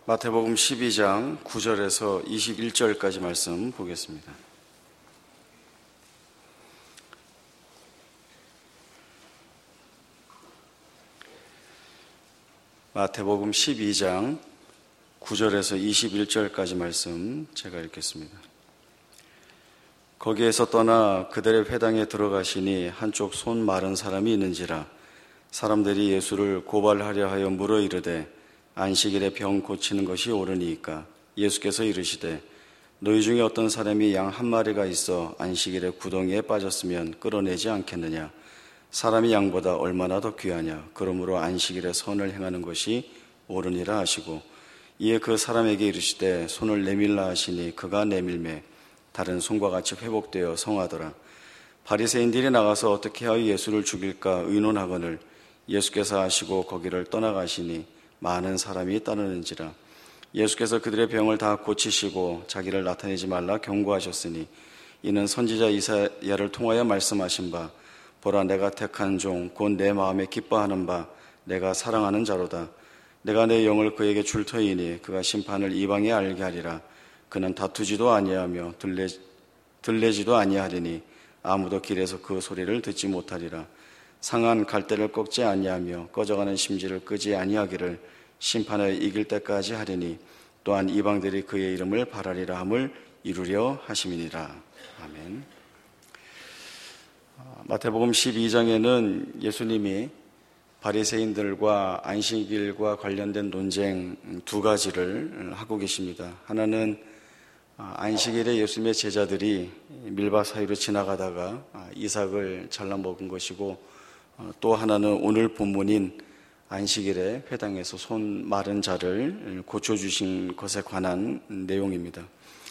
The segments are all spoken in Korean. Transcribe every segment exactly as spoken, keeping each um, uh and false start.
마태복음 십이 장 구 절에서 이십일 절까지 말씀 보겠습니다. 마태복음 십이 장 구 절에서 이십일 절까지 말씀 제가 읽겠습니다. 거기에서 떠나 그들의 회당에 들어가시니 한쪽 손 마른 사람이 있는지라 사람들이 예수를 고발하려 하여 물어 이르되 안식일에 병 고치는 것이 옳으니이까? 예수께서 이르시되 너희 중에 어떤 사람이 양 한 마리가 있어 안식일에 구덩이에 빠졌으면 끌어내지 않겠느냐? 사람이 양보다 얼마나 더 귀하냐? 그러므로 안식일에 선을 행하는 것이 옳으니라 하시고 이에 그 사람에게 이르시되 손을 내밀라 하시니 그가 내밀매 다른 손과 같이 회복되어 성하더라. 바리새인들이 나가서 어떻게 하여 예수를 죽일까 의논하거늘 예수께서 하시고 거기를 떠나가시니 많은 사람이 따르는지라. 예수께서 그들의 병을 다 고치시고 자기를 나타내지 말라 경고하셨으니 이는 선지자 이사야를 통하여 말씀하신 바 보라 내가 택한 종 곧 내 마음에 기뻐하는 바 내가 사랑하는 자로다. 내가 내 영을 그에게 줄 터이니 그가 심판을 이방에 알게 하리라. 그는 다투지도 아니하며 들레, 들레지도 아니하리니 아무도 길에서 그 소리를 듣지 못하리라. 상한 갈대를 꺾지 아니하며 꺼져가는 심지를 끄지 아니하기를 심판에 이길 때까지 하리니 또한 이방들이 그의 이름을 바라리라 함을 이루려 하심이니라. 아멘. 마태복음 십이 장에는 예수님이 바리새인들과 안식일과 관련된 논쟁 두 가지를 하고 계십니다. 하나는 안식일에 예수님의 제자들이 밀밭 사이로 지나가다가 이삭을 잘라 먹은 것이고 또 하나는 오늘 본문인 안식일에 회당에서 손 마른 자를 고쳐주신 것에 관한 내용입니다.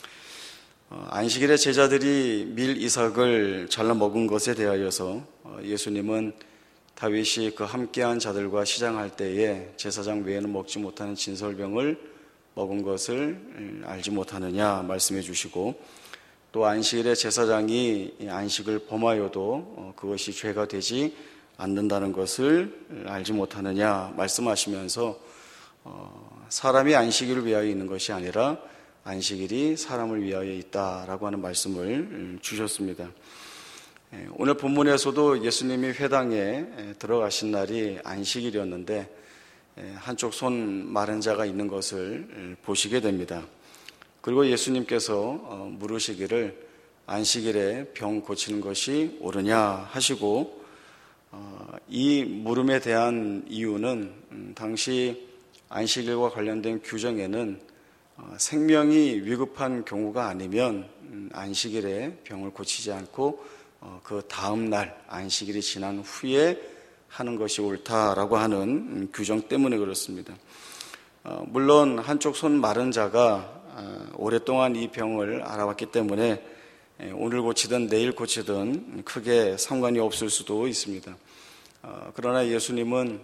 안식일에 제자들이 밀 이삭을 잘라 먹은 것에 대하여서 예수님은 다윗이 그 함께한 자들과 시장할 때에 제사장 외에는 먹지 못하는 진설병을 먹은 것을 알지 못하느냐 말씀해 주시고 또 안식일에 제사장이 안식을 범하여도 그것이 죄가 되지 않는다는 것을 알지 못하느냐 말씀하시면서 사람이 안식일을 위하여 있는 것이 아니라 안식일이 사람을 위하여 있다라고 하는 말씀을 주셨습니다. 오늘 본문에서도 예수님이 회당에 들어가신 날이 안식일이었는데 한쪽 손 마른 자가 있는 것을 보시게 됩니다. 그리고 예수님께서 물으시기를 안식일에 병 고치는 것이 옳으냐 하시고 이 물음에 대한 이유는 당시 안식일과 관련된 규정에는 생명이 위급한 경우가 아니면 안식일에 병을 고치지 않고 그 다음 날 안식일이 지난 후에 하는 것이 옳다라고 하는 규정 때문에 그렇습니다. 물론 한쪽 손 마른 자가 오랫동안 이 병을 알아왔기 때문에 오늘 고치든 내일 고치든 크게 상관이 없을 수도 있습니다. 그러나 예수님은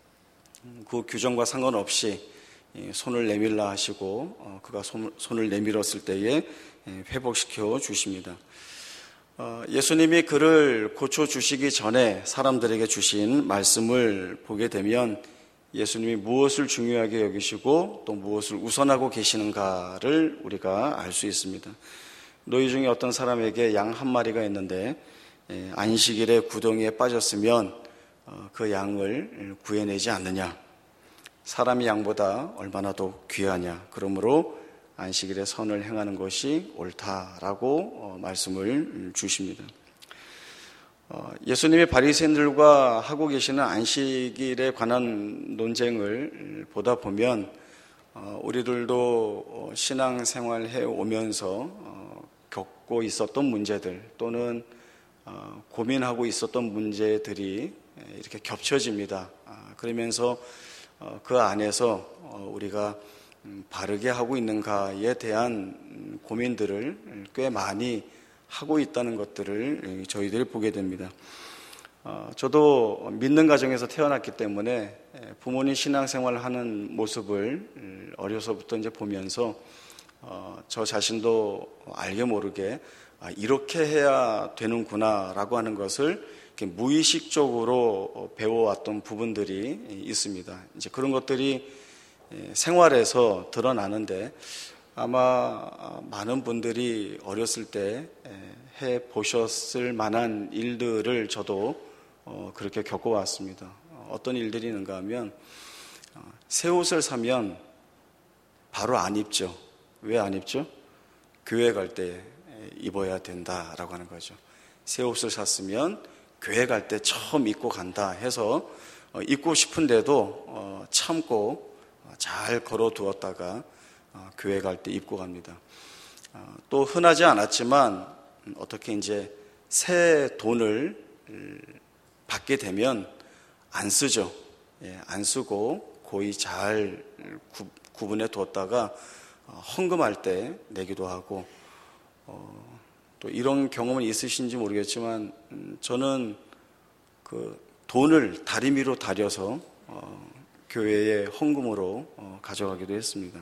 그 규정과 상관없이 손을 내밀라 하시고 그가 손을 내밀었을 때에 회복시켜 주십니다. 예수님이 그를 고쳐주시기 전에 사람들에게 주신 말씀을 보게 되면 예수님이 무엇을 중요하게 여기시고 또 무엇을 우선하고 계시는가를 우리가 알 수 있습니다. 너희 중에 어떤 사람에게 양 한 마리가 있는데 안식일에 구덩이에 빠졌으면 그 양을 구해내지 않느냐? 사람이 양보다 얼마나 더 귀하냐? 그러므로 안식일에 선을 행하는 것이 옳다라고 말씀을 주십니다. 예수님이 바리새인들과 하고 계시는 안식일에 관한 논쟁을 보다 보면 우리들도 신앙생활 해오면서 겪고 있었던 문제들 또는 고민하고 있었던 문제들이 이렇게 겹쳐집니다. 그러면서 그 안에서 우리가 바르게 하고 있는가에 대한 고민들을 꽤 많이 하고 있다는 것들을 저희들이 보게 됩니다. 저도 믿는 가정에서 태어났기 때문에 부모님 신앙생활을 하는 모습을 어려서부터 이제 보면서 저 자신도 알게 모르게 이렇게 해야 되는구나라고 하는 것을 이렇게 무의식적으로 배워왔던 부분들이 있습니다. 이제 그런 것들이 생활에서 드러나는데 아마 많은 분들이 어렸을 때 해보셨을 만한 일들을 저도 그렇게 겪어왔습니다. 어떤 일들이 있는가 하면 새 옷을 사면 바로 안 입죠. 왜 안 입죠? 교회 갈 때 입어야 된다라고 하는 거죠. 새 옷을 샀으면 교회 갈 때 처음 입고 간다 해서 입고 싶은데도 참고 잘 걸어 두었다가 교회 갈 때 입고 갑니다. 또 흔하지 않았지만 어떻게 이제 새 돈을 받게 되면 안 쓰죠. 안 쓰고 고이 잘 구분해 두었다가 헌금할 때 내기도 하고, 어, 또 이런 경험은 있으신지 모르겠지만 저는 그 돈을 다리미로 다려서 어, 교회에 헌금으로 어, 가져가기도 했습니다.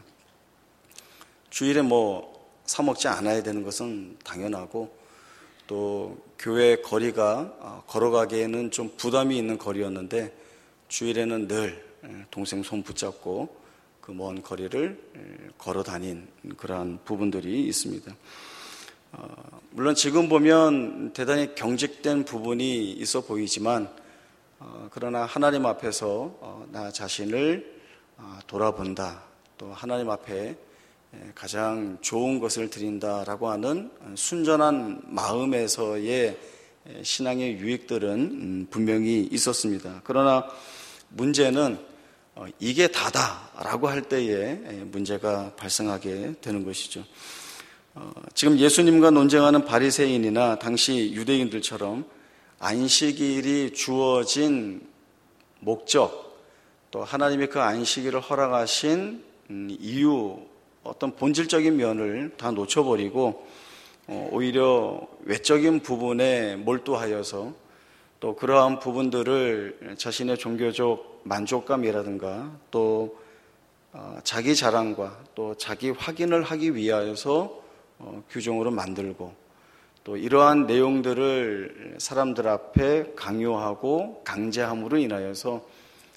주일에 뭐 사 먹지 않아야 되는 것은 당연하고, 또 교회 거리가 어, 걸어가기에는 좀 부담이 있는 거리였는데 주일에는 늘 동생 손 붙잡고 그 먼 거리를 걸어 다닌 그러한 부분들이 있습니다. 어, 물론 지금 보면 대단히 경직된 부분이 있어 보이지만 어, 그러나 하나님 앞에서 어, 나 자신을 어, 돌아본다, 또 하나님 앞에 가장 좋은 것을 드린다라고 하는 순전한 마음에서의 신앙의 유익들은 분명히 있었습니다. 그러나 문제는 이게 다다라고 할 때에 문제가 발생하게 되는 것이죠. 지금 예수님과 논쟁하는 바리새인이나 당시 유대인들처럼 안식일이 주어진 목적, 또 하나님이 그 안식일을 허락하신 이유, 어떤 본질적인 면을 다 놓쳐버리고 오히려 외적인 부분에 몰두하여서 또 그러한 부분들을 자신의 종교적 만족감이라든가 또 자기 자랑과 또 자기 확인을 하기 위하여서 규정으로 만들고, 또 이러한 내용들을 사람들 앞에 강요하고 강제함으로 인하여서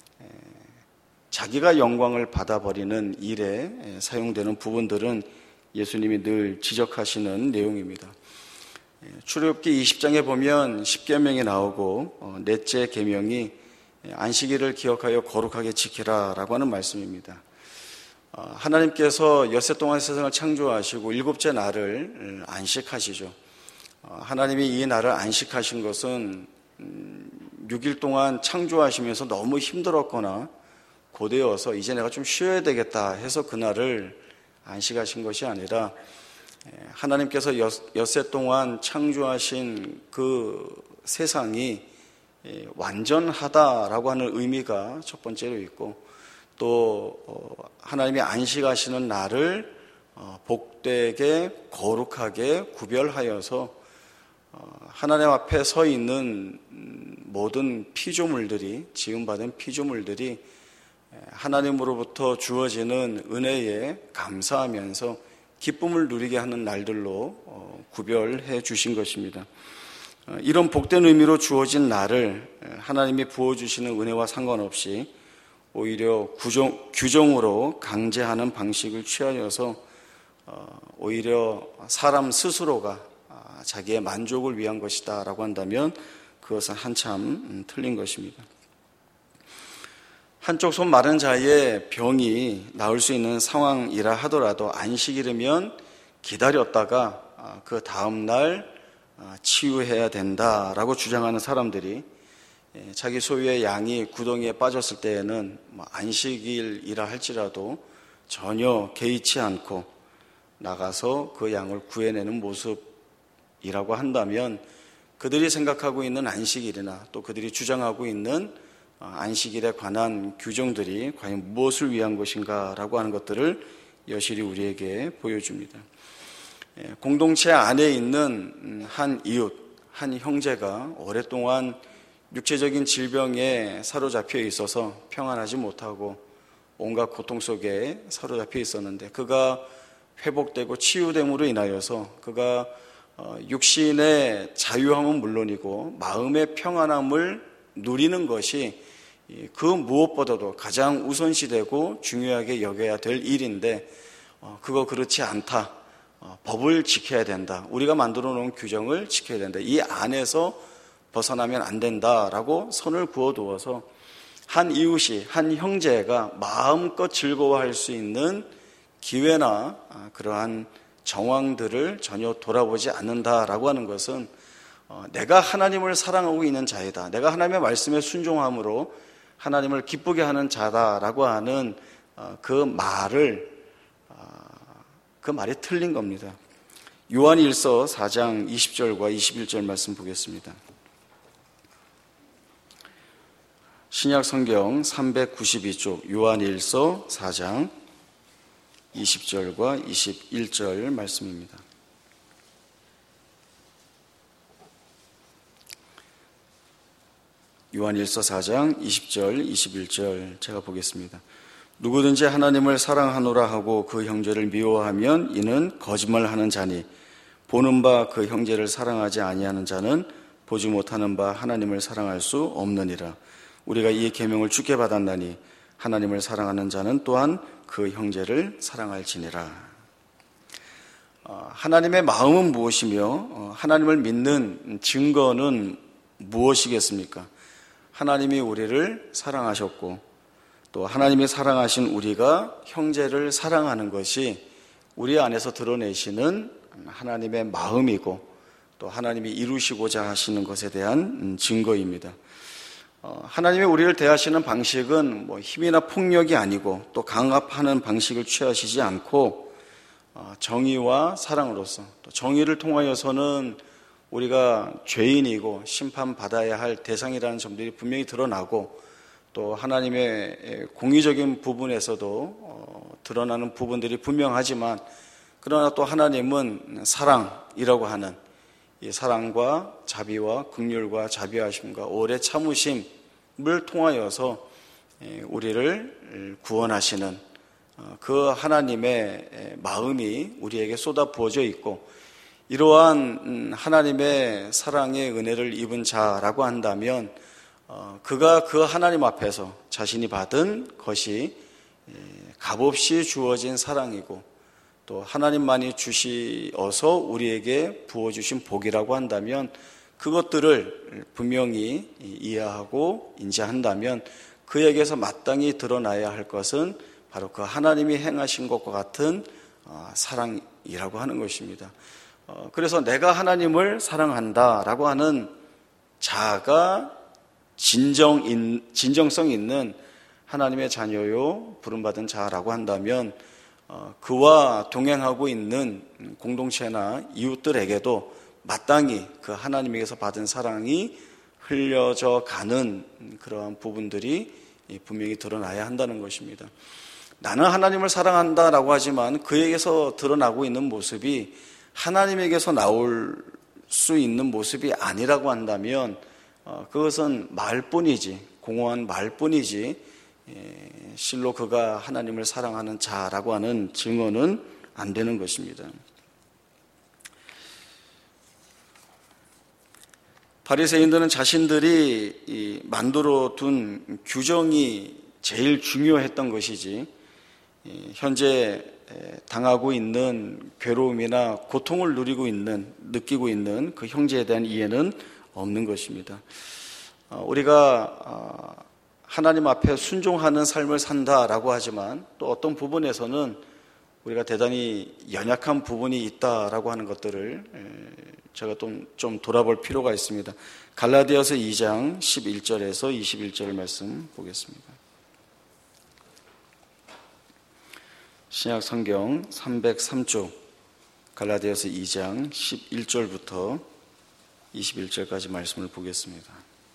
자기가 영광을 받아버리는 일에 사용되는 부분들은 예수님이 늘 지적하시는 내용입니다. 출애굽기 이십 장에 보면 십계명이 나오고 넷째 계명이 안식일을 기억하여 거룩하게 지키라 라고 하는 말씀입니다. 하나님께서 엿새 동안 세상을 창조하시고 일곱째 날을 안식하시죠. 하나님이 이 날을 안식하신 것은 육 일 동안 창조하시면서 너무 힘들었거나 고되어서 이제 내가 좀 쉬어야 되겠다 해서 그날을 안식하신 것이 아니라 하나님께서 엿새 동안 창조하신 그 세상이 완전하다라고 하는 의미가 첫 번째로 있고, 또 하나님이 안식하시는 날을 복되게 거룩하게 구별하여서 하나님 앞에 서 있는 모든 피조물들이, 지음받은 피조물들이 하나님으로부터 주어지는 은혜에 감사하면서 기쁨을 누리게 하는 날들로 구별해 주신 것입니다. 이런 복된 의미로 주어진 날을 하나님이 부어주시는 은혜와 상관없이 오히려 규정, 규정으로 강제하는 방식을 취하여서 오히려 사람 스스로가 자기의 만족을 위한 것이다 라고 한다면 그것은 한참 틀린 것입니다. 한쪽 손 마른 자의 병이 나을 수 있는 상황이라 하더라도 안식일이면 기다렸다가 그 다음 날 치유해야 된다라고 주장하는 사람들이 자기 소유의 양이 구덩이에 빠졌을 때에는 안식일이라 할지라도 전혀 개의치 않고 나가서 그 양을 구해내는 모습이라고 한다면 그들이 생각하고 있는 안식일이나 또 그들이 주장하고 있는 안식일에 관한 규정들이 과연 무엇을 위한 것인가 라고 하는 것들을 여실히 우리에게 보여줍니다. 공동체 안에 있는 한 이웃, 한 형제가 오랫동안 육체적인 질병에 사로잡혀 있어서 평안하지 못하고 온갖 고통 속에 사로잡혀 있었는데 그가 회복되고 치유됨으로 인하여서 그가 육신의 자유함은 물론이고 마음의 평안함을 누리는 것이 그 무엇보다도 가장 우선시되고 중요하게 여겨야 될 일인데 그거 그렇지 않다. 법을 지켜야 된다. 우리가 만들어 놓은 규정을 지켜야 된다. 이 안에서 벗어나면 안 된다라고 선을 그어두어서 한 이웃이, 한 형제가 마음껏 즐거워할 수 있는 기회나 그러한 정황들을 전혀 돌아보지 않는다라고 하는 것은 내가 하나님을 사랑하고 있는 자이다. 내가 하나님의 말씀에 순종함으로 하나님을 기쁘게 하는 자다라고 하는 그 말을, 그 말이 틀린 겁니다. 요한일서 사 장 이십 절과 이십일 절 말씀 보겠습니다. 신약 성경 삼백구십이 쪽 요한일서 사 장 이십 절과 이십일 절 말씀입니다. 요한일서 사 장 이십 절 이십일 절 제가 보겠습니다. 누구든지 하나님을 사랑하노라 하고 그 형제를 미워하면 이는 거짓말하는 자니 보는 바 그 형제를 사랑하지 아니하는 자는 보지 못하는 바 하나님을 사랑할 수 없느니라. 우리가 이 계명을 주께 받았나니 하나님을 사랑하는 자는 또한 그 형제를 사랑할지니라. 하나님의 마음은 무엇이며 하나님을 믿는 증거는 무엇이겠습니까? 하나님이 우리를 사랑하셨고 또 하나님이 사랑하신 우리가 형제를 사랑하는 것이 우리 안에서 드러내시는 하나님의 마음이고 또 하나님이 이루시고자 하시는 것에 대한 증거입니다. 하나님이 우리를 대하시는 방식은 뭐 힘이나 폭력이 아니고 또 강압하는 방식을 취하시지 않고 정의와 사랑으로서 또 정의를 통하여서는 우리가 죄인이고 심판받아야 할 대상이라는 점들이 분명히 드러나고 또 하나님의 공의적인 부분에서도 드러나는 부분들이 분명하지만 그러나 또 하나님은 사랑이라고 하는 이 사랑과 자비와 긍휼과 자비하심과 오래 참으심을 통하여서 우리를 구원하시는 그 하나님의 마음이 우리에게 쏟아 부어져 있고 이러한 하나님의 사랑의 은혜를 입은 자라고 한다면 그가 그 하나님 앞에서 자신이 받은 것이 값없이 주어진 사랑이고 또 하나님만이 주시어서 우리에게 부어주신 복이라고 한다면 그것들을 분명히 이해하고 인지한다면 그에게서 마땅히 드러나야 할 것은 바로 그 하나님이 행하신 것과 같은 사랑이라고 하는 것입니다. 그래서 내가 하나님을 사랑한다라고 하는 자가 진정, 진정성 있는 하나님의 자녀요 부름받은 자라고 한다면 그와 동행하고 있는 공동체나 이웃들에게도 마땅히 그 하나님에게서 받은 사랑이 흘려져 가는 그러한 부분들이 분명히 드러나야 한다는 것입니다. 나는 하나님을 사랑한다라고 하지만 그에게서 드러나고 있는 모습이 하나님에게서 나올 수 있는 모습이 아니라고 한다면 그것은 말뿐이지, 공허한 말뿐이지 실로 그가 하나님을 사랑하는 자라고 하는 증언은 안 되는 것입니다. 바리새인들은 자신들이 만들어 둔 규정이 제일 중요했던 것이지 현재 당하고 있는 괴로움이나 고통을 누리고 있는, 느끼고 있는 그 형제에 대한 이해는 없는 것입니다. 우리가 하나님 앞에 순종하는 삶을 산다라고 하지만 또 어떤 부분에서는 우리가 대단히 연약한 부분이 있다라고 하는 것들을 제가 좀 돌아볼 필요가 있습니다. 갈라디아서 이 장 십일 절에서 이십일 절 말씀 보겠습니다. 신약 성경 삼백삼 쪽 갈라디아서 이 장 십일 절부터 이십일 절까지 말씀을 보겠습니다.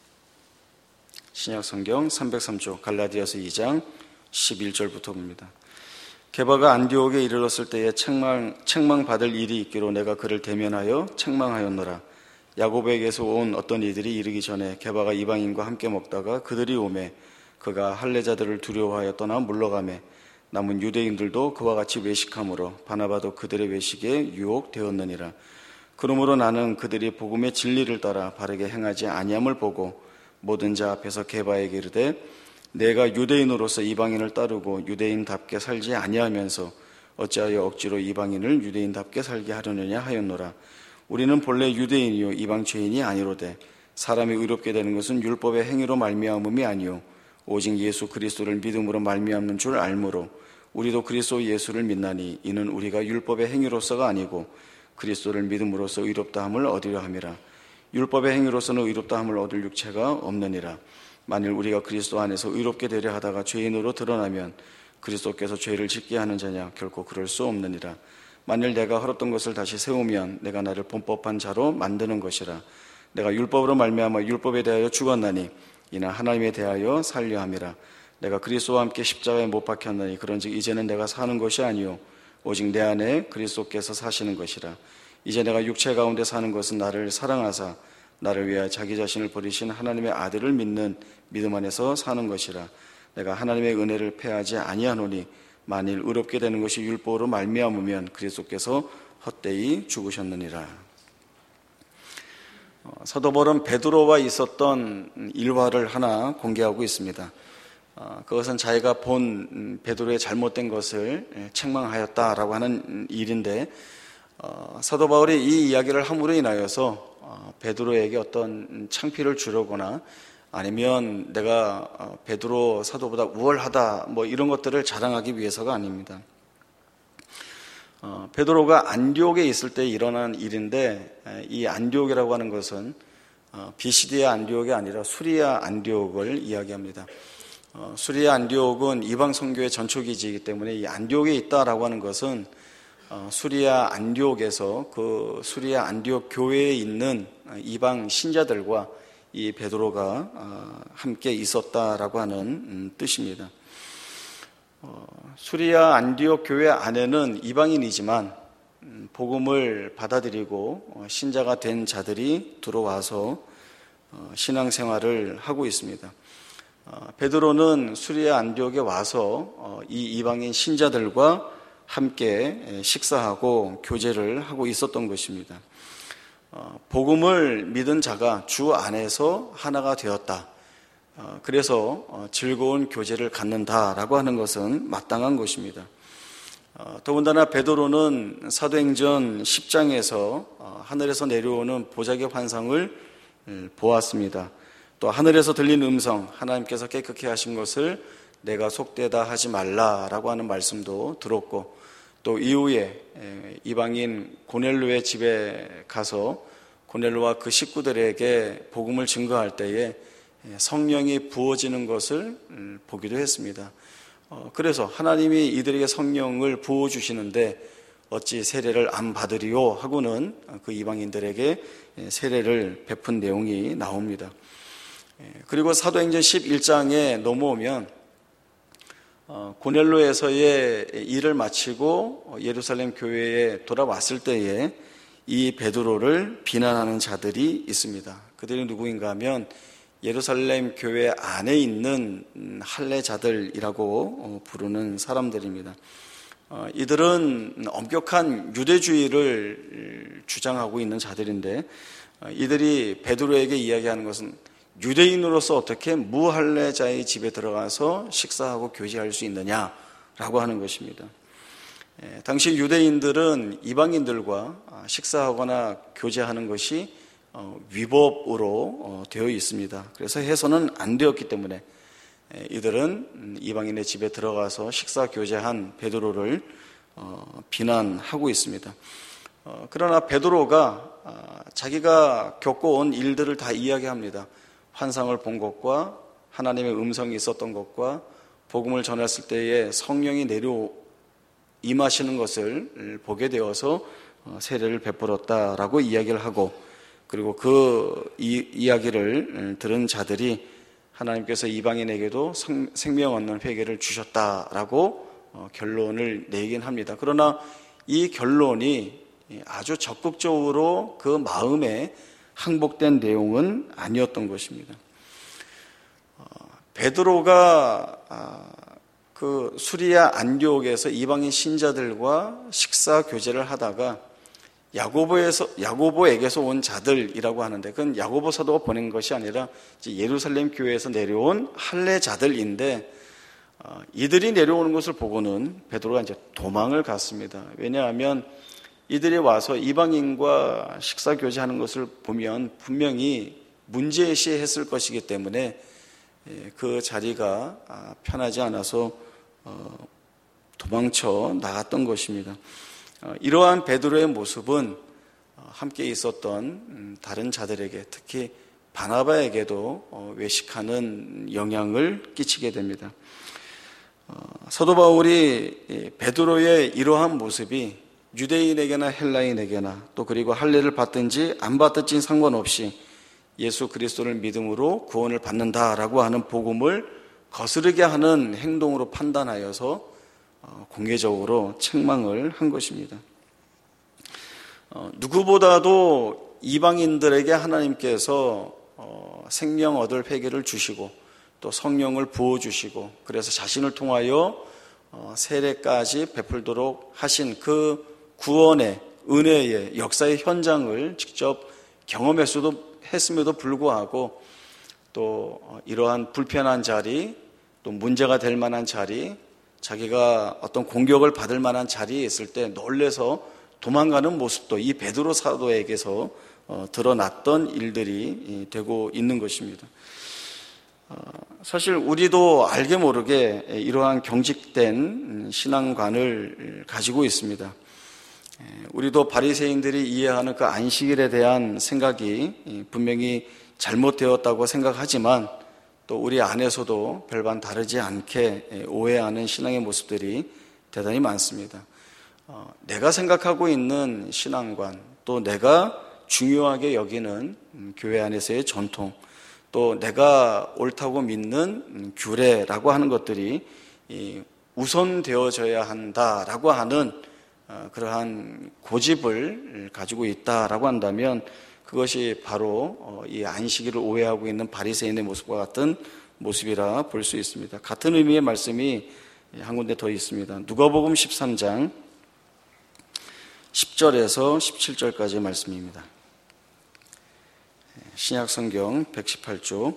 신약 성경 삼백삼 쪽 갈라디아서 이 장 십일 절부터 봅니다. 게바가 안디옥에 이르렀을 때에 책망, 책망받을 일이 있기로 내가 그를 대면하여 책망하였노라. 야고보에게서 온 어떤 이들이 이르기 전에 게바가 이방인과 함께 먹다가 그들이 오매 그가 할례자들을 두려워하여 떠나 물러가매 남은 유대인들도 그와 같이 외식함으로 바나바도 그들의 외식에 유혹되었느니라. 그러므로 나는 그들이 복음의 진리를 따라 바르게 행하지 아니함을 보고 모든 자 앞에서 게바에게 이르되 내가 유대인으로서 이방인을 따르고 유대인답게 살지 아니하면서 어찌하여 억지로 이방인을 유대인답게 살게 하려느냐 하였노라. 우리는 본래 유대인이요 이방 죄인이 아니로되 사람이 의롭게 되는 것은 율법의 행위로 말미암음이 아니요 오직 예수 그리스도를 믿음으로 말미암는 줄 알므로 우리도 그리스도 예수를 믿나니 이는 우리가 율법의 행위로서가 아니고 그리스도를 믿음으로써 의롭다함을 얻으려 함이라. 율법의 행위로서는 의롭다함을 얻을 육체가 없느니라. 만일 우리가 그리스도 안에서 의롭게 되려 하다가 죄인으로 드러나면 그리스도께서 죄를 짓게 하는 자냐? 결코 그럴 수 없느니라. 만일 내가 헐었던 것을 다시 세우면 내가 나를 본법한 자로 만드는 것이라. 내가 율법으로 말미암아 율법에 대하여 죽었나니 이는 하나님에 대하여 살려 함이라. 내가 그리스도와 함께 십자가에 못 박혔나니 그런즉 이제는 내가 사는 것이 아니요 오직 내 안에 그리스도께서 사시는 것이라. 이제 내가 육체 가운데 사는 것은 나를 사랑하사 나를 위하여 자기 자신을 버리신 하나님의 아들을 믿는 믿음 안에서 사는 것이라. 내가 하나님의 은혜를 패하지 아니하노니 만일 의롭게 되는 것이 율법으로 말미암으면 그리스도께서 헛되이 죽으셨느니라. 사도 바울은 베드로와 있었던 일화를 하나 공개하고 있습니다. 그것은 자기가 본 베드로의 잘못된 것을 책망하였다라고 하는 일인데, 사도 바울이 이 이야기를 함으로 인하여서 베드로에게 어떤 창피를 주려거나 아니면 내가 베드로 사도보다 우월하다 뭐 이런 것들을 자랑하기 위해서가 아닙니다. 어, 베드로가 안디옥에 있을 때 일어난 일인데, 이 안디옥이라고 하는 것은 어, 비시디아 안디옥이 아니라 수리아 안디옥을 이야기합니다. 어, 수리아 안디옥은 이방 선교의 전초기지이기 때문에 이 안디옥에 있다라고 하는 것은 어, 수리아 안디옥에서 그 수리아 안디옥 교회에 있는 이방 신자들과 이 베드로가 어, 함께 있었다라고 하는 음, 뜻입니다. 어, 수리아 안디옥 교회 안에는 이방인이지만 음, 복음을 받아들이고 어, 신자가 된 자들이 들어와서 어, 신앙생활을 하고 있습니다. 어, 베드로는 수리아 안디옥에 와서 어, 이 이방인 신자들과 함께 식사하고 교제를 하고 있었던 것입니다. 어, 복음을 믿은 자가 주 안에서 하나가 되었다. 어, 그래서 어, 즐거운 교제를 갖는다라고 하는 것은 마땅한 것입니다. 어, 더군다나 베드로는 사도행전 십 장에서 어, 하늘에서 내려오는 보자기 환상을 음, 보았습니다. 또 하늘에서 들린 음성, 하나님께서 깨끗게 하신 것을 내가 속되다 하지 말라라고 하는 말씀도 들었고, 또 이후에 에, 이방인 고넬료의 집에 가서 고넬료와 그 식구들에게 복음을 증거할 때에 성령이 부어지는 것을 보기도 했습니다. 그래서 하나님이 이들에게 성령을 부어주시는데 어찌 세례를 안 받으리요 하고는 그 이방인들에게 세례를 베푼 내용이 나옵니다. 그리고 사도행전 십일 장에 넘어오면 고넬료에서의 일을 마치고 예루살렘 교회에 돌아왔을 때에 이 베드로를 비난하는 자들이 있습니다. 그들이 누구인가 하면 예루살렘 교회 안에 있는 할례자들이라고 부르는 사람들입니다. 이들은 엄격한 유대주의를 주장하고 있는 자들인데, 이들이 베드로에게 이야기하는 것은 유대인으로서 어떻게 무할례자의 집에 들어가서 식사하고 교제할 수 있느냐라고 하는 것입니다. 당시 유대인들은 이방인들과 식사하거나 교제하는 것이 위법으로 되어 있습니다. 그래서 해서는 안 되었기 때문에 이들은 이방인의 집에 들어가서 식사 교제한 베드로를 비난하고 있습니다. 그러나 베드로가 자기가 겪어온 일들을 다 이야기합니다. 환상을 본 것과 하나님의 음성이 있었던 것과 복음을 전했을 때에 성령이 내려 임하시는 것을 보게 되어서 세례를 베풀었다라고 이야기를 하고, 그리고 그 이, 이야기를 들은 자들이 하나님께서 이방인에게도 성, 생명 얻는 회개를 주셨다라고 결론을 내긴 합니다. 그러나 이 결론이 아주 적극적으로 그 마음에 항복된 내용은 아니었던 것입니다. 베드로가 그 수리아 안디옥에서 이방인 신자들과 식사 교제를 하다가 야고보에서, 야고보에게서 온 자들이라고 하는데, 그건 야고보 사도가 보낸 것이 아니라 예루살렘 교회에서 내려온 할례자들인데, 어, 이들이 내려오는 것을 보고는 베드로가 이제 도망을 갔습니다. 왜냐하면 이들이 와서 이방인과 식사 교제하는 것을 보면 분명히 문제시했을 것이기 때문에 그 자리가 편하지 않아서 도망쳐 나갔던 것입니다. 이러한 베드로의 모습은 함께 있었던 다른 자들에게, 특히 바나바에게도 외식하는 영향을 끼치게 됩니다. 사도 바울이 베드로의 이러한 모습이 유대인에게나 헬라인에게나 또 그리고 할례를 받든지 안 받든지 상관없이 예수 그리스도를 믿음으로 구원을 받는다라고 하는 복음을 거스르게 하는 행동으로 판단하여서 공개적으로 책망을 한 것입니다. 누구보다도 이방인들에게 하나님께서 생명 얻을 회개를 주시고 또 성령을 부어주시고 그래서 자신을 통하여 세례까지 베풀도록 하신 그 구원의 은혜의 역사의 현장을 직접 경험했어도 했음에도 불구하고 또 이러한 불편한 자리, 또 문제가 될 만한 자리, 자기가 어떤 공격을 받을 만한 자리에 있을 때 놀래서 도망가는 모습도 이 베드로 사도에게서 드러났던 일들이 되고 있는 것입니다. 사실 우리도 알게 모르게 이러한 경직된 신앙관을 가지고 있습니다. 우리도 바리새인들이 이해하는 그 안식일에 대한 생각이 분명히 잘못되었다고 생각하지만 또 우리 안에서도 별반 다르지 않게 오해하는 신앙의 모습들이 대단히 많습니다. 내가 생각하고 있는 신앙관, 또 내가 중요하게 여기는 교회 안에서의 전통, 또 내가 옳다고 믿는 규례라고 하는 것들이 우선되어져야 한다라고 하는 그러한 고집을 가지고 있다라고 한다면 그것이 바로 이 안식일을 오해하고 있는 바리새인의 모습과 같은 모습이라 볼 수 있습니다. 같은 의미의 말씀이 한 군데 더 있습니다. 누가복음 십삼 장 십 절에서 십칠 절까지의 말씀입니다. 신약성경 백십팔 쪽,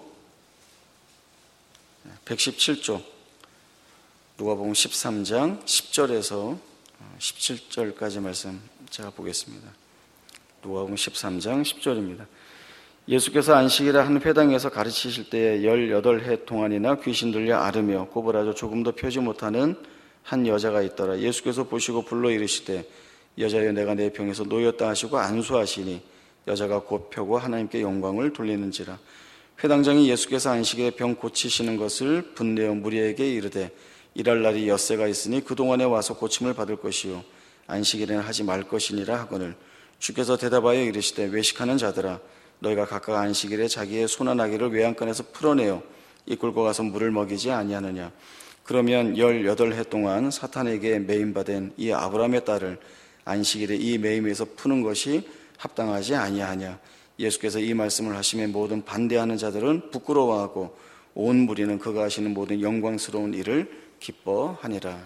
백십칠 쪽, 누가복음 십삼 장 십 절에서 십칠 절까지 말씀 제가 보겠습니다. 누가복음 십삼 장 십 절입니다. 예수께서 안식일에 한 회당에서 가르치실 때에 열여덟 해 동안이나 귀신 들려 앓으며 꼬부라져 조금도 펴지 못하는 한 여자가 있더라. 예수께서 보시고 불러 이르시되 여자여 내가 내 병에서 놓였다 하시고 안수하시니 여자가 곧 펴고 하나님께 영광을 돌리는지라. 회당장이 예수께서 안식일에 병 고치시는 것을 분내어 무리에게 이르되 일할 날이 엿새가 있으니 그동안에 와서 고침을 받을 것이요 안식일에는 하지 말 것이니라 하거늘 주께서 대답하여 이르시되 외식하는 자들아 너희가 각각 안식일에 자기의 손한 아기를 외양간에서 풀어내어 이끌고 가서 물을 먹이지 아니하느냐. 그러면 열여덟 해 동안 사탄에게 매임받은 이 아브라함의 딸을 안식일에 이 매임에서 푸는 것이 합당하지 아니하냐. 예수께서 이 말씀을 하시며 모든 반대하는 자들은 부끄러워하고 온 무리는 그가 하시는 모든 영광스러운 일을 기뻐하니라.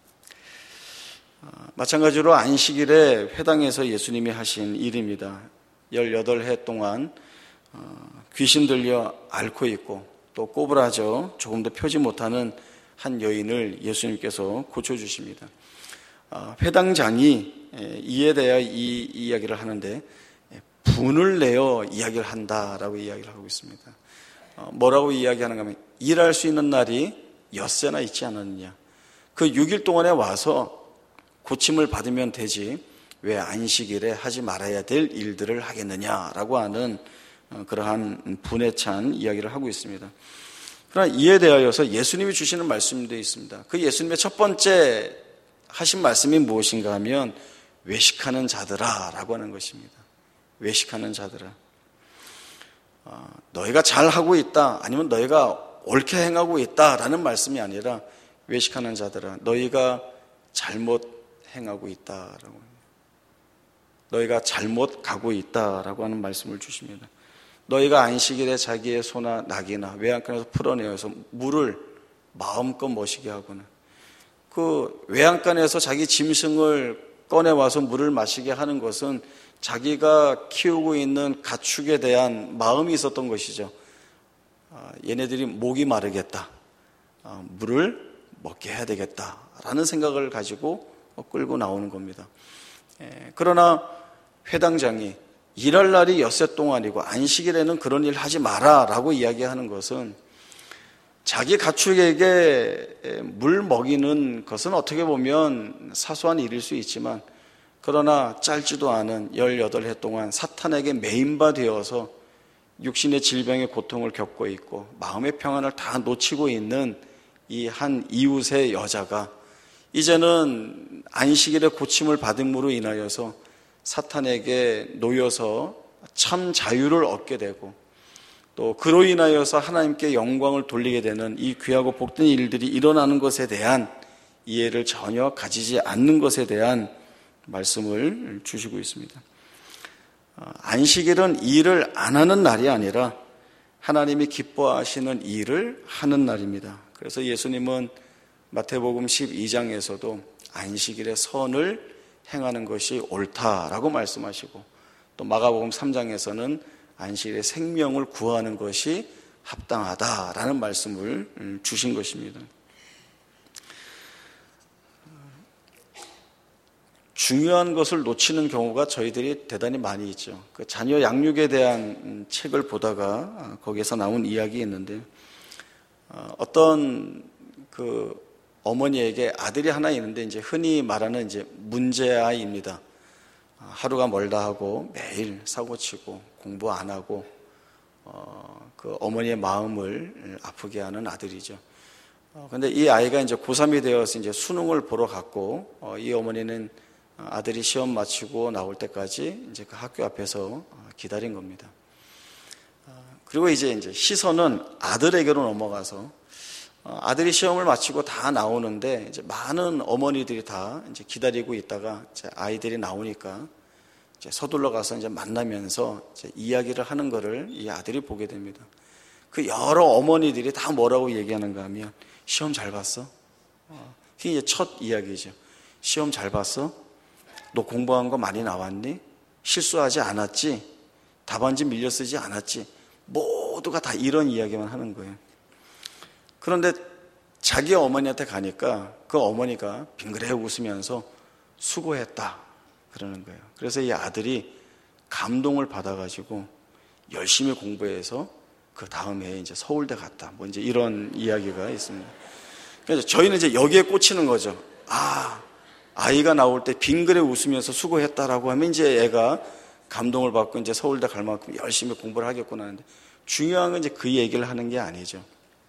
마찬가지로 안식일에 회당에서 예수님이 하신 일입니다. 열여덟 해 동안 귀신 들려 앓고 있고 또 꼬부라져 조금도 펴지 못하는 한 여인을 예수님께서 고쳐주십니다. 회당장이 이에 대하여 이 이야기를 하는데 분을 내어 이야기를 한다라고 이야기를 하고 있습니다. 뭐라고 이야기하는가 하면 일할 수 있는 날이 엿새나 있지 않았느냐. 그 육 일 동안에 와서 고침을 받으면 되지 왜 안식일에 하지 말아야 될 일들을 하겠느냐라고 하는 그러한 분에 찬 이야기를 하고 있습니다. 그러나 이에 대하여서 예수님이 주시는 말씀도 있습니다. 그 예수님의 첫 번째 하신 말씀이 무엇인가 하면 외식하는 자들아 라고 하는 것입니다. 외식하는 자들아. 어, 너희가 잘하고 있다 아니면 너희가 옳게 행하고 있다라는 말씀이 아니라 외식하는 자들아 너희가 잘못 행하고 있다라고 너희가 잘못 가고 있다라고 하는 말씀을 주십니다. 너희가 안식일에 자기의 소나 낙이나 외양간에서 풀어내어서 물을 마음껏 머시게 하고는 그 외양간에서 자기 짐승을 꺼내와서 물을 마시게 하는 것은 자기가 키우고 있는 가축에 대한 마음이 있었던 것이죠. 얘네들이 목이 마르겠다, 물을 먹게 해야 되겠다라는 생각을 가지고 끌고 나오는 겁니다. 그러나 회당장이 일할 날이 엿새 동안이고 안식일에는 그런 일 하지 마라 라고 이야기하는 것은 자기 가축에게 물 먹이는 것은 어떻게 보면 사소한 일일 수 있지만, 그러나 짧지도 않은 열여덟 해 동안 사탄에게 메인바 되어서 육신의 질병의 고통을 겪고 있고 마음의 평안을 다 놓치고 있는 이 한 이웃의 여자가 이제는 안식일의 고침을 받음으로 인하여서 사탄에게 놓여서 참 자유를 얻게 되고, 또 그로 인하여서 하나님께 영광을 돌리게 되는 이 귀하고 복된 일들이 일어나는 것에 대한 이해를 전혀 가지지 않는 것에 대한 말씀을 주시고 있습니다. 안식일은 일을 안 하는 날이 아니라 하나님이 기뻐하시는 일을 하는 날입니다. 그래서 예수님은 마태복음 십이 장에서도 안식일에 선을 행하는 것이 옳다라고 말씀하시고, 또 마가복음 삼 장에서는 안식일에 생명을 구하는 것이 합당하다라는 말씀을 주신 것입니다. 중요한 것을 놓치는 경우가 저희들이 대단히 많이 있죠. 그 자녀 양육에 대한 책을 보다가 거기에서 나온 이야기 있는데, 어떤 그 어머니에게 아들이 하나 있는데 이제 흔히 말하는 이제 문제아이입니다. 하루가 멀다 하고 매일 사고치고 공부 안 하고 어, 그 어머니의 마음을 아프게 하는 아들이죠. 그런데 어, 이 아이가 이제 고삼이 되어서 이제 수능을 보러 갔고, 어, 이 어머니는 아들이 시험 마치고 나올 때까지 이제 그 학교 앞에서 기다린 겁니다. 그리고 이제 이제 시선은 아들에게로 넘어가서 아들이 시험을 마치고 다 나오는데 이제 많은 어머니들이 다 이제 기다리고 있다가 이제 아이들이 나오니까 이제 서둘러 가서 이제 만나면서 이제 이야기를 하는 거를 이 아들이 보게 됩니다. 그 여러 어머니들이 다 뭐라고 얘기하는가 하면, 시험 잘 봤어? 그게 이제 첫 이야기죠. 시험 잘 봤어? 너 공부한 거 많이 나왔니? 실수하지 않았지? 답안지 밀려 쓰지 않았지? 모두가 다 이런 이야기만 하는 거예요. 그런데 자기 어머니한테 가니까 그 어머니가 빙그레 웃으면서 수고했다 그러는 거예요. 그래서 이 아들이 감동을 받아가지고 열심히 공부해서 그 다음 해에 이제 서울대 갔다. 뭐 이제 이런 이야기가 있습니다. 그래서 저희는 이제 여기에 꽂히는 거죠. 아, 아이가 나올 때 빙그레 웃으면서 수고했다라고 하면 이제 애가 감동을 받고 이제 서울대 갈 만큼 열심히 공부를 하겠구나 하는데, 중요한 건 이제 그 얘기를 하는 게 아니죠.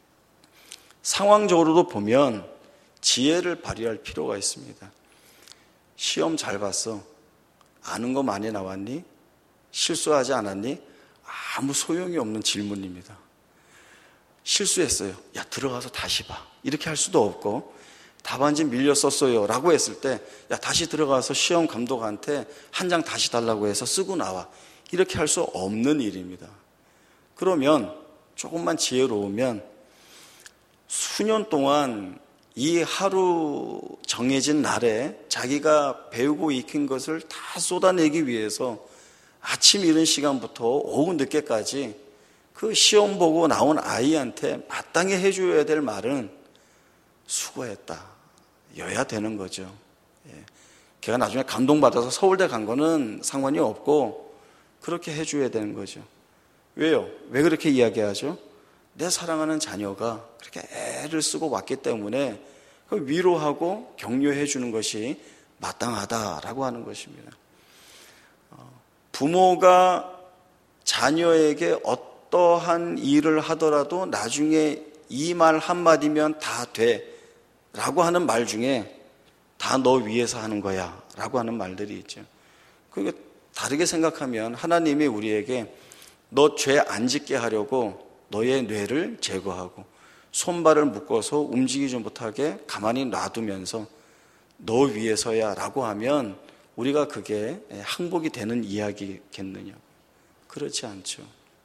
상황적으로도 보면 지혜를 발휘할 필요가 있습니다. 시험 잘 봤어? 아는 거 많이 나왔니? 실수하지 않았니? 아무 소용이 없는 질문입니다. 실수했어요. 야, 들어가서 다시 봐. 이렇게 할 수도 없고, 답안지 밀려 썼어요 라고 했을 때, 야, 다시 들어가서 시험 감독한테 한 장 다시 달라고 해서 쓰고 나와. 이렇게 할 수 없는 일입니다. 그러면 조금만 지혜로우면 수년 동안 이 하루 정해진 날에 자기가 배우고 익힌 것을 다 쏟아내기 위해서 아침 이른 시간부터 오후 늦게까지 그 시험 보고 나온 아이한테 마땅히 해줘야 될 말은 수고했다 여야 되는 거죠. 예. 걔가 나중에 감동받아서 서울대 간 거는 상관이 없고 그렇게 해줘야 되는 거죠. 왜요? 왜 그렇게 이야기하죠? 내 사랑하는 자녀가 그렇게 애를 쓰고 왔기 때문에 위로하고 격려해 주는 것이 마땅하다라고 하는 것입니다. 부모가 자녀에게 어떠한 일을 하더라도 나중에 이 말 한마디면 다 돼 라고 하는 말 중에 다 너 위해서 하는 거야 라고 하는 말들이 있죠. 그게 다르게 생각하면 하나님이 우리에게 너 죄 안 짓게 하려고 너의 뇌를 제거하고 손발을 묶어서 움직이지 못하게 가만히 놔두면서 너 위해서야 라고 하면 우리가 그게 항복이 되는 이야기겠느냐? 그렇지 않죠.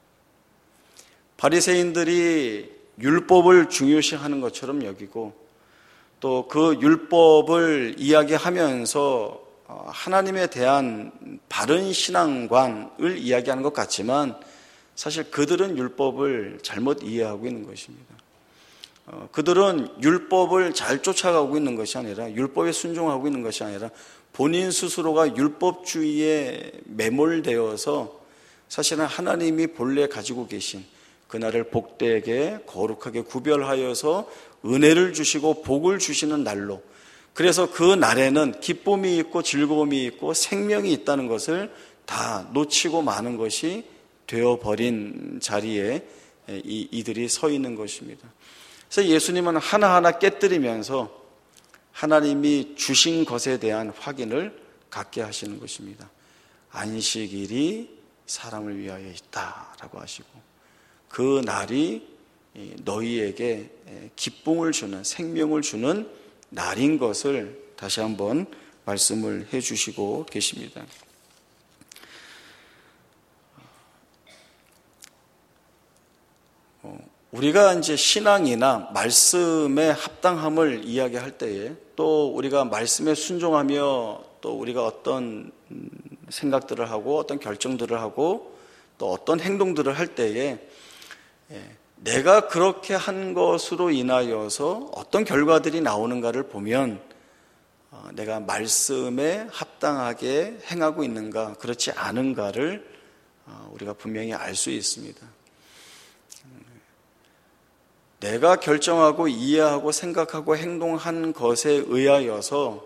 바리새인들이 율법을 중요시하는 것처럼 여기고 또 그 율법을 이야기하면서 하나님에 대한 바른 신앙관을 이야기하는 것 같지만 사실 그들은 율법을 잘못 이해하고 있는 것입니다. 그들은 율법을 잘 쫓아가고 있는 것이 아니라, 율법에 순종하고 있는 것이 아니라 본인 스스로가 율법주의에 매몰되어서 사실은 하나님이 본래 가지고 계신 그날을 복되게 거룩하게 구별하여서 은혜를 주시고 복을 주시는 날로, 그래서 그 날에는 기쁨이 있고 즐거움이 있고 생명이 있다는 것을 다 놓치고 마는 것이 되어버린 자리에 이, 이들이 서 있는 것입니다. 그래서 예수님은 하나하나 깨뜨리면서 하나님이 주신 것에 대한 확인을 갖게 하시는 것입니다. 안식일이 사람을 위하여 있다라고 하시고, 그 날이 너희에게 기쁨을 주는, 생명을 주는 날인 것을 다시 한번 말씀을 해 주시고 계십니다. 우리가 이제 신앙이나 말씀의 합당함을 이야기할 때에, 또 우리가 말씀에 순종하며 또 우리가 어떤 생각들을 하고 어떤 결정들을 하고 또 어떤 행동들을 할 때에 내가 그렇게 한 것으로 인하여서 어떤 결과들이 나오는가를 보면 내가 말씀에 합당하게 행하고 있는가 그렇지 않은가를 우리가 분명히 알 수 있습니다. 내가 결정하고 이해하고 생각하고 행동한 것에 의하여서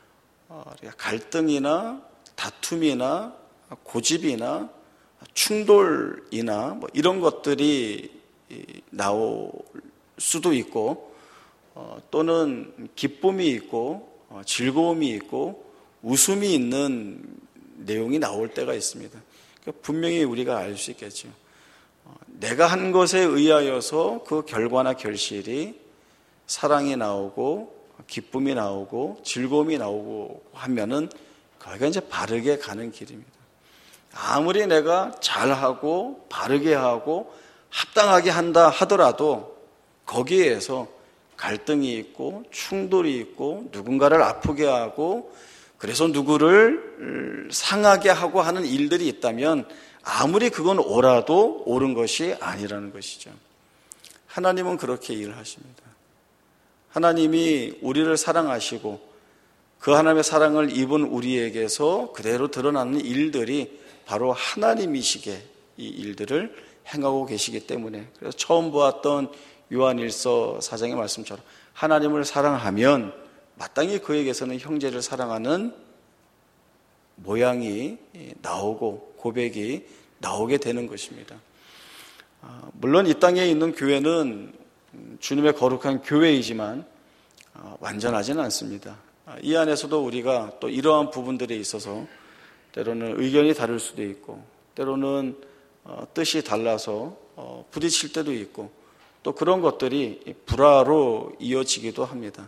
갈등이나 다툼이나 고집이나 충돌이나 뭐 이런 것들이 나올 수도 있고, 또는 기쁨이 있고 즐거움이 있고 웃음이 있는 내용이 나올 때가 있습니다. 그러니까 분명히 우리가 알 수 있겠죠. 내가 한 것에 의하여서 그 결과나 결실이 사랑이 나오고 기쁨이 나오고 즐거움이 나오고 하면은 거기가 이제 바르게 가는 길입니다. 아무리 내가 잘하고 바르게 하고 합당하게 한다 하더라도 거기에서 갈등이 있고 충돌이 있고 누군가를 아프게 하고 그래서 누구를 상하게 하고 하는 일들이 있다면 아무리 그건 옳아도 옳은 것이 아니라는 것이죠. 하나님은 그렇게 일을 하십니다. 하나님이 우리를 사랑하시고 그 하나님의 사랑을 입은 우리에게서 그대로 드러나는 일들이 바로 하나님이시게 이 일들을 행하고 계시기 때문에, 그래서 처음 보았던 요한일서 사 장의 말씀처럼 하나님을 사랑하면 마땅히 그에게서는 형제를 사랑하는 모양이 나오고 고백이 나오게 되는 것입니다. 물론 이 땅에 있는 교회는 주님의 거룩한 교회이지만 완전하지는 않습니다. 이 안에서도 우리가 또 이러한 부분들에 있어서 때로는 의견이 다를 수도 있고, 때로는 뜻이 달라서 부딪힐 때도 있고, 또 그런 것들이 불화로 이어지기도 합니다.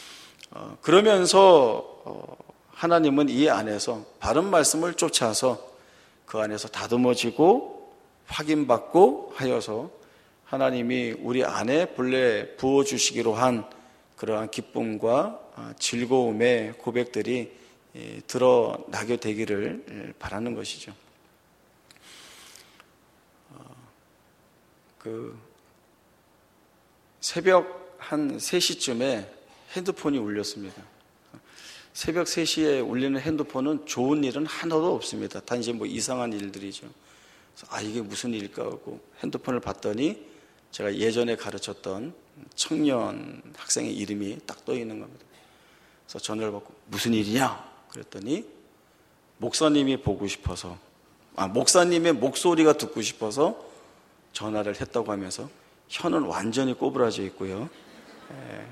그러면서 하나님은 이 안에서 바른 말씀을 쫓아서 그 안에서 다듬어지고 확인받고 하여서 하나님이 우리 안에 본래 부어주시기로 한 그러한 기쁨과 즐거움의 고백들이 드러나게 되기를 바라는 것이죠. 그 새벽 한 세 시쯤에 핸드폰이 울렸습니다. 새벽 세 시에 울리는 핸드폰은 좋은 일은 하나도 없습니다. 단지 뭐 이상한 일들이죠. 그래서 아, 이게 무슨 일일까 하고 핸드폰을 봤더니 제가 예전에 가르쳤던 청년 학생의 이름이 딱 떠 있는 겁니다. 그래서 전화를 받고 무슨 일이냐? 그랬더니 목사님이 보고 싶어서, 아, 목사님의 목소리가 듣고 싶어서 전화를 했다고 하면서 혀는 완전히 꼬부라져 있고요. 예.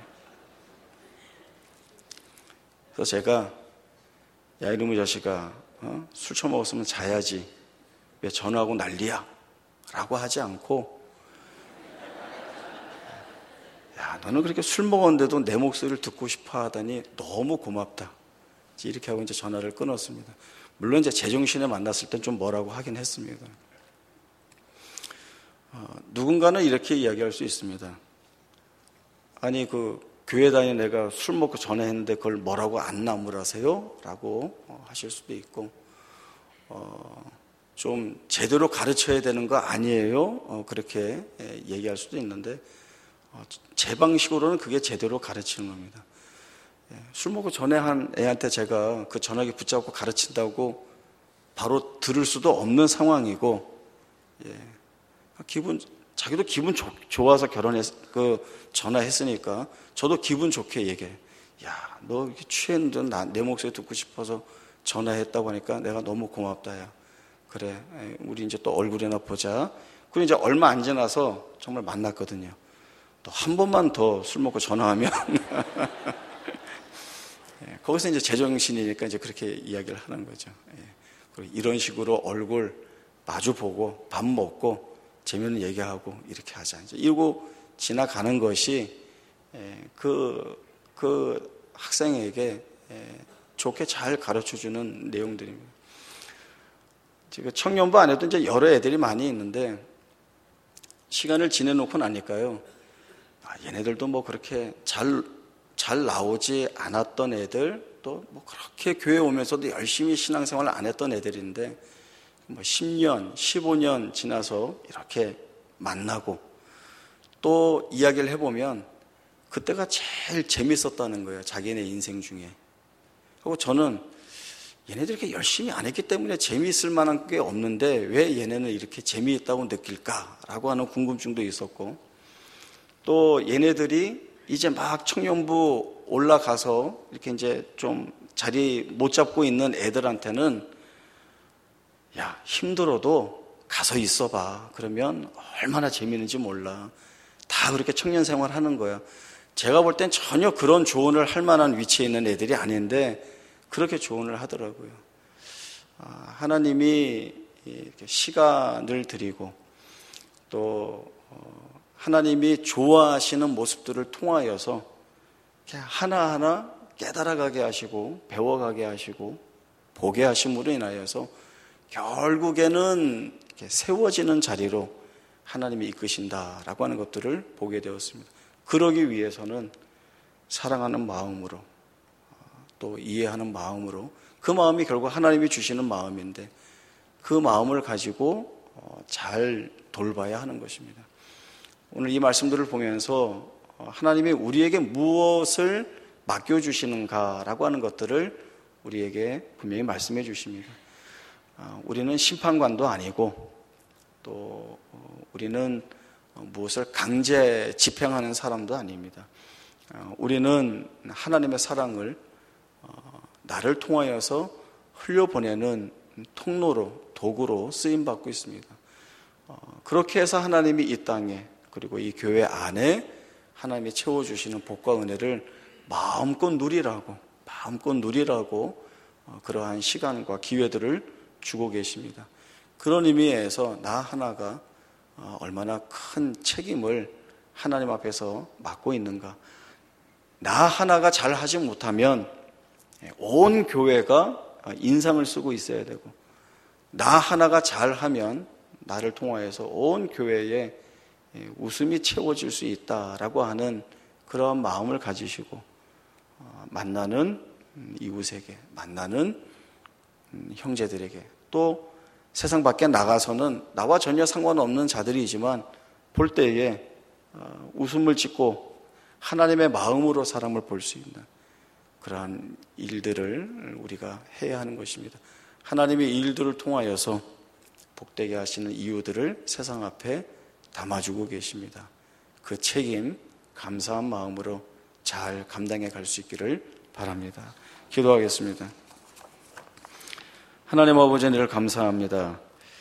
그래서 제가 야 이놈의 자식아, 어? 술 처먹었으면 자야지 왜 전화하고 난리야? 라고 하지 않고, 야 너는 그렇게 술 먹었는데도 내 목소리를 듣고 싶어 하다니 너무 고맙다, 이렇게 하고 이제 전화를 끊었습니다. 물론 이제 제정신에 만났을 땐 좀 뭐라고 하긴 했습니다. 어, 누군가는 이렇게 이야기할 수 있습니다. 아니 그 교회 다니는 내가 술 먹고 전화했는데 그걸 뭐라고 안 나무라세요? 라고 하실 수도 있고, 어, 좀 제대로 가르쳐야 되는 거 아니에요? 어, 그렇게 얘기할 수도 있는데, 어, 제 방식으로는 그게 제대로 가르치는 겁니다. 예, 술 먹고 전화한 애한테 제가 그 전화기 붙잡고 가르친다고 바로 들을 수도 없는 상황이고, 예, 기분, 자기도 기분 조, 좋아서 결혼했, 그, 전화했으니까 저도 기분 좋게 얘기해. 야, 너 이렇게 취했는데 나, 내 목소리 듣고 싶어서 전화했다고 하니까 내가 너무 고맙다, 야. 그래, 우리 이제 또 얼굴이나 보자. 그리고 이제 얼마 안 지나서 정말 만났거든요. 또 한 번만 더 술 먹고 전화하면, 예, 거기서 이제 제정신이니까 이제 그렇게 이야기를 하는 거죠. 예, 그리고 이런 식으로 얼굴 마주 보고 밥 먹고 재미있는 얘기하고 이렇게 하자. 이제 이러고 지나가는 것이 그, 그 학생에게 좋게 잘 가르쳐주는 내용들입니다. 지금 청년부 안에도 이제 여러 애들이 많이 있는데 시간을 지내놓고 나니까요. 아, 얘네들도 뭐 그렇게 잘, 잘 나오지 않았던 애들, 또 뭐 그렇게 교회 오면서도 열심히 신앙생활을 안 했던 애들인데 뭐 십 년, 십오 년 지나서 이렇게 만나고 또 이야기를 해보면 그때가 제일 재밌었다는 거예요. 자기네 인생 중에. 그리고 저는 얘네들이 이렇게 열심히 안 했기 때문에 재미있을 만한 게 없는데 왜 얘네는 이렇게 재미있다고 느낄까라고 하는 궁금증도 있었고, 또 얘네들이 이제 막 청년부 올라가서 이렇게 이제 좀 자리 못 잡고 있는 애들한테는 야, 힘들어도 가서 있어봐. 그러면 얼마나 재미있는지 몰라. 다 그렇게 청년 생활 하는 거야. 제가 볼 땐 전혀 그런 조언을 할 만한 위치에 있는 애들이 아닌데 그렇게 조언을 하더라고요. 하나님이 이렇게 시간을 드리고 또 하나님이 좋아하시는 모습들을 통하여서 하나하나 깨달아가게 하시고 배워가게 하시고 보게 하심으로 인하여서 결국에는 이렇게 세워지는 자리로 하나님이 이끄신다라고 하는 것들을 보게 되었습니다. 그러기 위해서는 사랑하는 마음으로 또 이해하는 마음으로, 그 마음이 결국 하나님이 주시는 마음인데 그 마음을 가지고 잘 돌봐야 하는 것입니다. 오늘 이 말씀들을 보면서 하나님이 우리에게 무엇을 맡겨주시는가라고 하는 것들을 우리에게 분명히 말씀해 주십니다. 우리는 심판관도 아니고 또 우리는 무엇을 강제 집행하는 사람도 아닙니다. 우리는 하나님의 사랑을 나를 통하여서 흘려보내는 통로로, 도구로 쓰임받고 있습니다. 그렇게 해서 하나님이 이 땅에 그리고 이 교회 안에 하나님이 채워주시는 복과 은혜를 마음껏 누리라고, 마음껏 누리라고 그러한 시간과 기회들을 주고 계십니다. 그런 의미에서 나 하나가 얼마나 큰 책임을 하나님 앞에서 맡고 있는가. 나 하나가 잘 하지 못하면 온 교회가 인상을 쓰고 있어야 되고, 나 하나가 잘하면 나를 통하여서 온 교회에 웃음이 채워질 수 있다라고 하는 그런 마음을 가지시고 만나는 이웃에게, 만나는 형제들에게, 또 세상 밖에 나가서는 나와 전혀 상관없는 자들이지만 볼 때에 웃음을 짓고 하나님의 마음으로 사람을 볼 수 있는 그러한 일들을 우리가 해야 하는 것입니다. 하나님의 이 일들을 통하여서 복되게 하시는 이유들을 세상 앞에 담아주고 계십니다. 그 책임 감사한 마음으로 잘 감당해 갈 수 있기를 바랍니다. 기도하겠습니다. 하나님 아버지, 늘 감사합니다.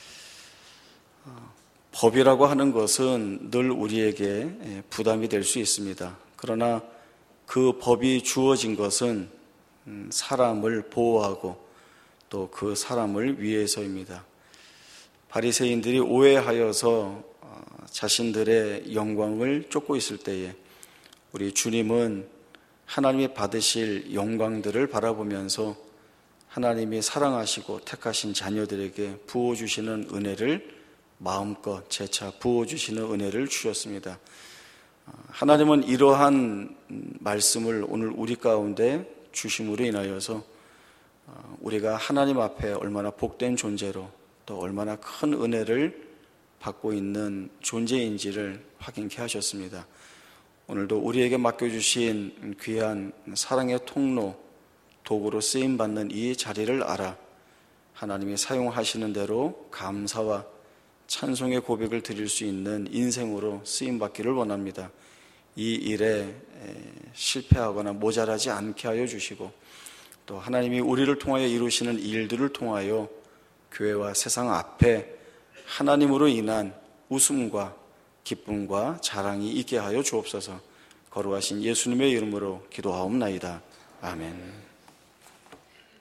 법이라고 하는 것은 늘 우리에게 부담이 될 수 있습니다. 그러나 그 법이 주어진 것은 사람을 보호하고 또 그 사람을 위해서입니다. 바리새인들이 오해하여서 자신들의 영광을 쫓고 있을 때에 우리 주님은 하나님이 받으실 영광들을 바라보면서 하나님이 사랑하시고 택하신 자녀들에게 부어주시는 은혜를 마음껏 재차 부어주시는 은혜를 주셨습니다. 하나님은 이러한 말씀을 오늘 우리 가운데 주심으로 인하여서 우리가 하나님 앞에 얼마나 복된 존재로 또 얼마나 큰 은혜를 받고 있는 존재인지를 확인케 하셨습니다. 오늘도 우리에게 맡겨주신 귀한 사랑의 통로, 도구로 쓰임받는 이 자리를 알아 하나님이 사용하시는 대로 감사와 찬송의 고백을 드릴 수 있는 인생으로 쓰임받기를 원합니다. 이 일에 실패하거나 모자라지 않게 하여 주시고 또 하나님이 우리를 통하여 이루시는 일들을 통하여 교회와 세상 앞에 하나님으로 인한 웃음과 기쁨과 자랑이 있게 하여 주옵소서. 거룩하신 예수님의 이름으로 기도하옵나이다. 아멘.